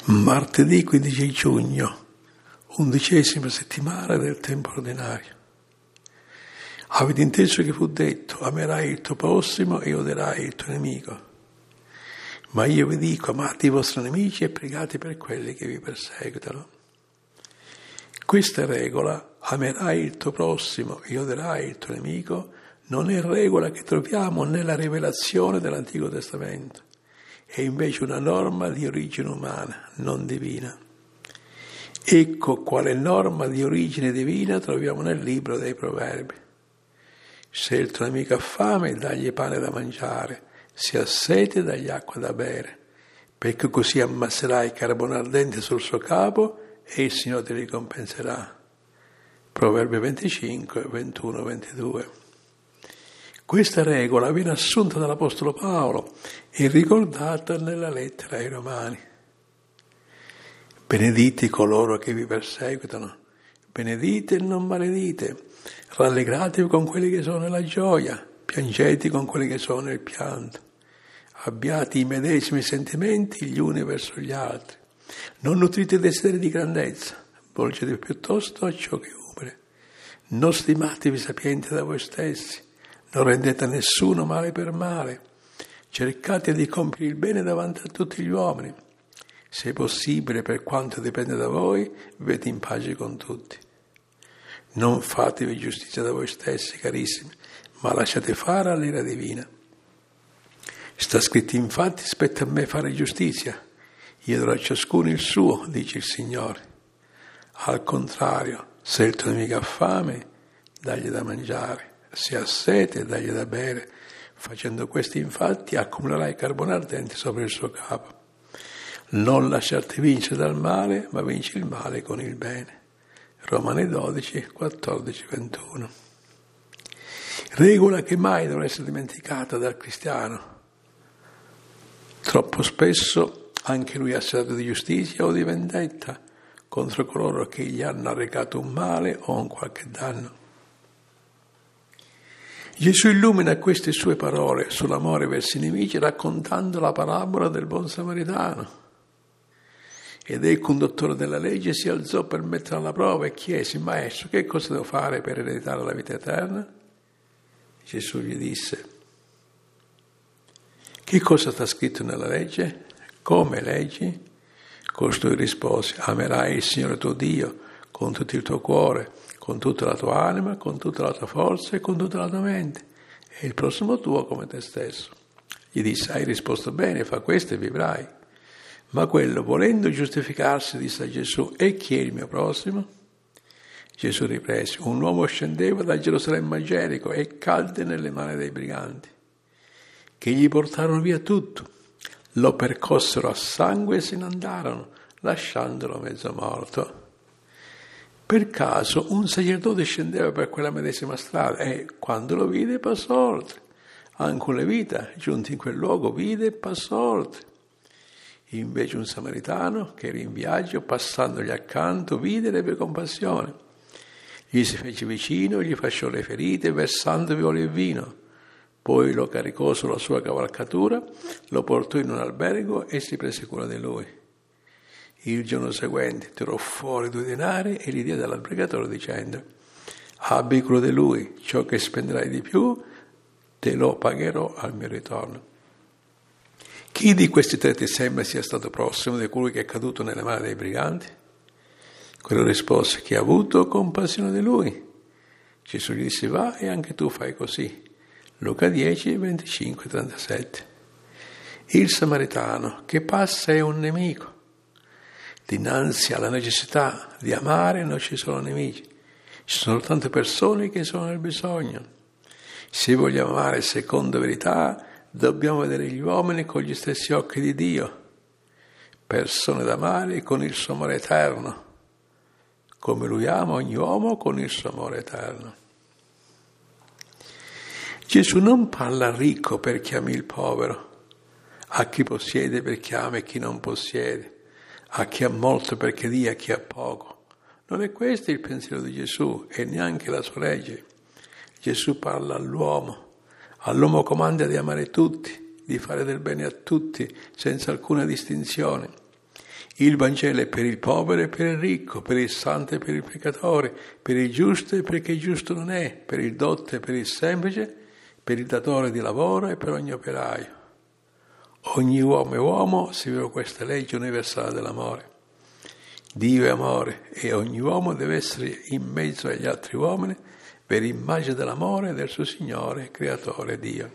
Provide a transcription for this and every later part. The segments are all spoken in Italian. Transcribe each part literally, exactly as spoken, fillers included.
Martedì quindici giugno, undicesima settimana del tempo ordinario. Avete inteso che fu detto: amerai il tuo prossimo e odierai il tuo nemico. Ma io vi dico: amate i vostri nemici e pregate per quelli che vi perseguitano. Questa regola, amerai il tuo prossimo e odierai il tuo nemico, non è regola che troviamo nella rivelazione dell'Antico Testamento. È invece una norma di origine umana, non divina. Ecco quale norma di origine divina troviamo nel libro dei Proverbi. Se il tuo nemico ha fame, dagli pane da mangiare, se ha sete, dagli acqua da bere, perché così ammasserai carbone ardente sul suo capo e il Signore ti ricompenserà. Proverbi venticinque, ventuno, ventidue. Questa regola viene assunta dall'Apostolo Paolo e ricordata nella lettera ai Romani. Benedite coloro che vi perseguitano, benedite e non maledite, rallegratevi con quelli che sono nella gioia, piangete con quelli che sono nel pianto, abbiate i medesimi sentimenti gli uni verso gli altri, non nutrite desideri di grandezza, volgetevi piuttosto a ciò che è umile, non stimatevi sapienti da voi stessi, non rendete a nessuno male per male, cercate di compiere il bene davanti a tutti gli uomini. Se possibile, per quanto dipende da voi, vivete in pace con tutti. Non fatevi giustizia da voi stessi, carissimi, ma lasciate fare all'ira divina. Sta scritto infatti: spetta a me fare giustizia, io darò a ciascuno il suo, dice il Signore. Al contrario, se il tuo nemico ha fame, dagli da mangiare. Se ha sete, dagli da bere. Facendo questo, infatti, accumulerai carbone ardente sopra il suo capo. Non lasciarti vincere dal male, ma vinci il male con il bene. Romani dodici, quattordici, ventuno. Regola che mai dovrà essere dimenticata dal cristiano. Troppo spesso anche lui ha stato di giustizia o di vendetta contro coloro che gli hanno arrecato un male o un qualche danno. Gesù illumina queste sue parole sull'amore verso i nemici raccontando la parabola del buon samaritano. Ed ecco un dottore della legge si alzò per mettere alla prova e chiese: Maestro, che cosa devo fare per ereditare la vita eterna? Gesù gli disse: che cosa sta scritto nella legge? Come leggi? Costui rispose: amerai il Signore tuo Dio con tutto il tuo cuore, con tutta la tua anima, con tutta la tua forza e con tutta la tua mente, e il prossimo tuo come te stesso. Gli disse: hai risposto bene, fa questo e vivrai. Ma quello, volendo giustificarsi, disse a Gesù: e chi è il mio prossimo? Gesù riprese: un uomo scendeva da Gerusalemme a Gerico e cadde nelle mani dei briganti, che gli portarono via tutto, lo percossero a sangue e se ne andarono, lasciandolo mezzo morto. Per caso un sacerdote scendeva per quella medesima strada e, quando lo vide, passò oltre. Anche un levita, giunto in quel luogo, vide e passò oltre. Invece un samaritano, che era in viaggio, passandogli accanto, vide e ebbe compassione. Gli si fece vicino, gli fasciò le ferite, versandovi olio e vino. Poi lo caricò sulla sua cavalcatura, lo portò in un albergo e si prese cura di lui. Il giorno seguente tirò fuori due denari e li diede all'albergatore dicendo: abbi cura di lui, ciò che spenderai di più te lo pagherò al mio ritorno. Chi di questi tre ti sembra sia stato prossimo di colui che è caduto nelle mani dei briganti? Quello rispose: chi ha avuto compassione di lui. Gesù gli disse: va e anche tu fai così. Luca dieci, venticinque, trentasette. Il samaritano che passa è un nemico. Dinanzi alla necessità di amare non ci sono nemici, ci sono tante persone che sono nel bisogno. Se vogliamo amare secondo verità, dobbiamo vedere gli uomini con gli stessi occhi di Dio, persone da amare con il suo amore eterno, come Lui ama ogni uomo con il suo amore eterno. Gesù non parla al ricco perché ami il povero, a chi possiede perché ama e chi non possiede, a chi ha molto perché dia a chi ha poco. Non è questo il pensiero di Gesù e neanche la sua legge. Gesù parla all'uomo. All'uomo comanda di amare tutti, di fare del bene a tutti, senza alcuna distinzione. Il Vangelo è per il povero e per il ricco, per il santo e per il peccatore, per il giusto e per chi giusto non è, per il dotto e per il semplice, per il datore di lavoro e per ogni operaio. Ogni uomo e uomo segue questa legge universale dell'amore. Dio è amore e ogni uomo deve essere in mezzo agli altri uomini per immagine dell'amore del suo Signore, Creatore Dio.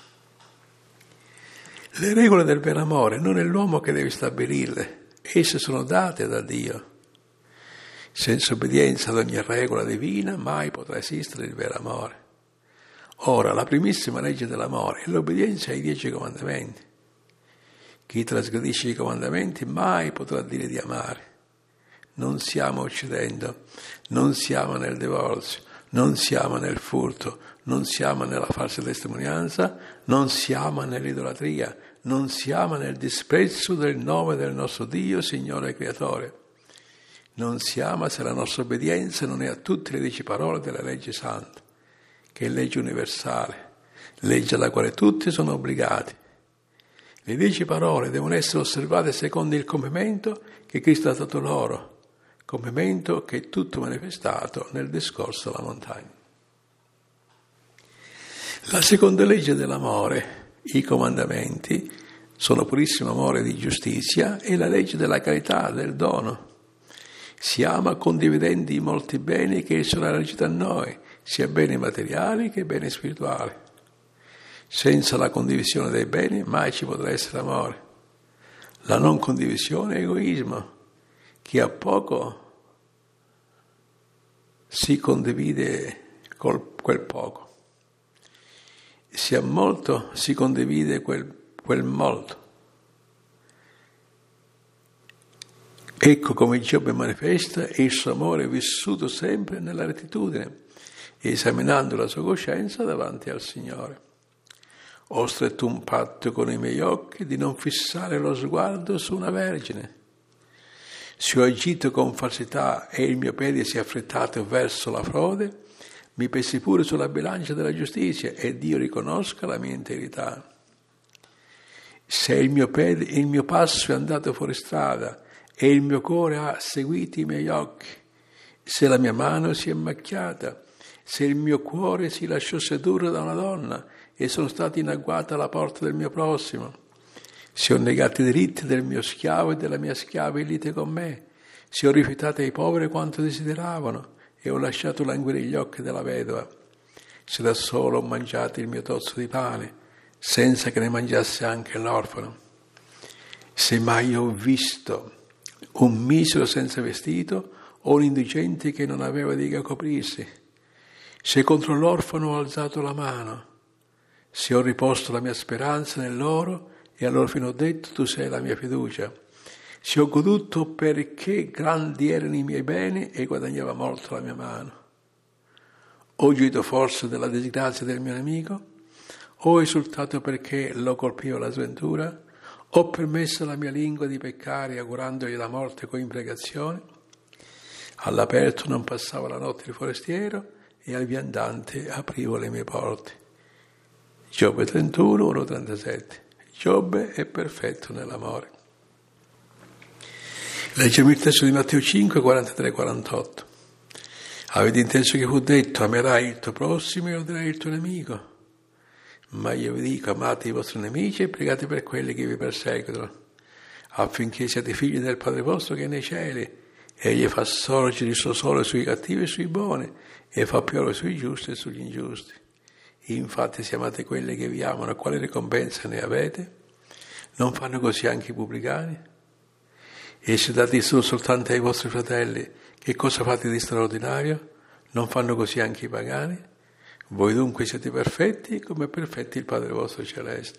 Le regole del vero amore non è l'uomo che deve stabilirle, esse sono date da Dio. Senza obbedienza ad ogni regola divina mai potrà esistere il vero amore. Ora, la primissima legge dell'amore è l'obbedienza ai dieci comandamenti. Chi trasgredisce i comandamenti mai potrà dire di amare. Non stiamo uccidendo, non siamo nel divorzio, non siamo nel furto, non siamo nella falsa testimonianza, non siamo nell'idolatria, non siamo nel disprezzo del nome del nostro Dio, Signore e Creatore. Non siamo se la nostra obbedienza non è a tutte le dieci parole della legge santa, che è legge universale, legge alla quale tutti sono obbligati. Le dieci parole devono essere osservate secondo il compimento che Cristo ha dato loro, compimento che è tutto manifestato nel discorso della montagna. La seconda legge dell'amore, i comandamenti, sono purissimo amore di giustizia e la legge della carità, del dono. Si ama condividendo i molti beni che il Signore ha realizzato a noi, sia beni materiali che beni spirituali. Senza la condivisione dei beni mai ci potrà essere amore. La non condivisione è egoismo. Chi ha poco si condivide col, quel poco. Si ha molto si condivide quel, quel molto. Ecco come Giobbe manifesta il suo amore vissuto sempre nella rettitudine, esaminando la sua coscienza davanti al Signore. Ho stretto un patto con i miei occhi di non fissare lo sguardo su una vergine. Se ho agito con falsità e il mio piede si è affrettato verso la frode, mi pesi pure sulla bilancia della giustizia e Dio riconosca la mia integrità. Se il mio, piede, il mio passo è andato fuori strada e il mio cuore ha seguito i miei occhi, se la mia mano si è macchiata, se il mio cuore si lasciò sedurre da una donna e sono stato in agguato alla porta del mio prossimo, se ho negato i diritti del mio schiavo e della mia schiava in lite con me, se ho rifiutato ai poveri quanto desideravano e ho lasciato languire gli occhi della vedova, se da solo ho mangiato il mio tozzo di pane, senza che ne mangiasse anche l'orfano, se mai ho visto un misero senza vestito o un indigente che non aveva di che coprirsi, se contro l'orfano ho alzato la mano, se ho riposto la mia speranza nell'oro e allora fino ho detto tu sei la mia fiducia, se ho goduto perché grandi erano i miei beni e guadagnava molto la mia mano. Ho gioito forse della disgrazia del mio nemico? Ho esultato perché lo colpiva la sventura? Ho permesso alla mia lingua di peccare augurandogli la morte con imprecazione? All'aperto non passavo la notte il forestiero e al viandante aprivo le mie porte. Giobbe trentuno, uno trentasette. Giobbe è perfetto nell'amore. Leggiamo il testo di Matteo cinque, quarantatré quarantotto. Avete inteso che fu detto, amerai il tuo prossimo e odierai il tuo nemico. Ma io vi dico, amate i vostri nemici e pregate per quelli che vi perseguitano, affinché siate figli del Padre vostro che è nei cieli. Egli fa sorgere il suo sole sui cattivi e sui buoni, e fa piovere sui giusti e sugli ingiusti. Infatti se amate quelli che vi amano, quale ricompensa ne avete? Non fanno così anche i pubblicani? E se date il solo soltanto ai vostri fratelli, che cosa fate di straordinario? Non fanno così anche i pagani? Voi dunque siete perfetti come è perfetti il Padre vostro celeste.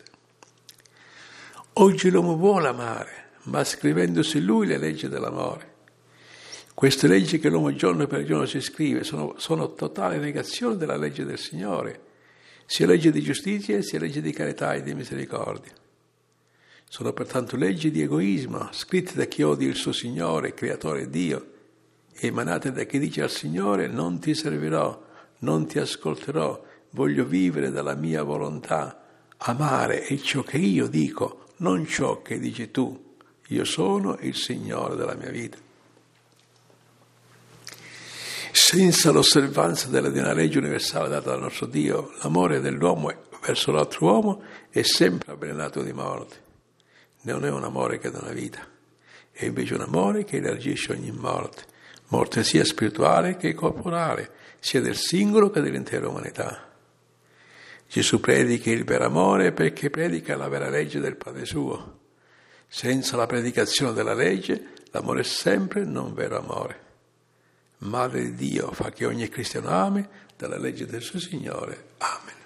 Oggi l'uomo vuole amare, ma scrivendosi lui le leggi dell'amore. Queste leggi che l'uomo giorno per giorno si scrive sono, sono totale negazione della legge del Signore, sia legge di giustizia sia legge di carità e di misericordia. Sono pertanto leggi di egoismo, scritte da chi odia il suo Signore, Creatore Dio, e emanate da chi dice al Signore non ti servirò, non ti ascolterò, voglio vivere dalla mia volontà. Amare è ciò che io dico, non ciò che dici tu. Io sono il Signore della mia vita. Senza l'osservanza della divina legge universale data dal nostro Dio, l'amore dell'uomo verso l'altro uomo è sempre avvelenato di morte. Non è un amore che dà vita, è invece un amore che elargisce ogni morte, morte sia spirituale che corporale, sia del singolo che dell'intera umanità. Gesù predica il vero amore perché predica la vera legge del Padre suo. Senza la predicazione della legge, l'amore è sempre non vero amore. Madre di Dio fa che ogni cristiano ami dalla legge del suo Signore. Amen.